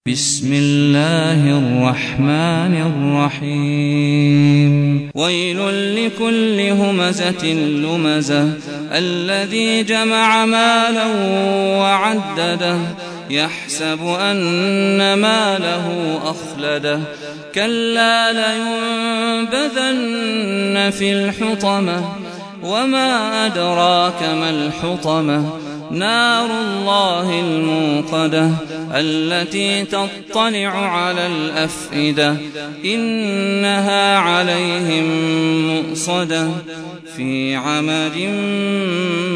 بسم الله الرحمن الرحيم ويل لكل همزة لمزة الذي جمع مالا وعدده يحسب أن ماله أخلده كلا لينبذن في الحطمة وما أدراك ما الحطمة نار الله الموقدة التي تطلع على الأفئدة إنها عليهم مؤصدة في عمد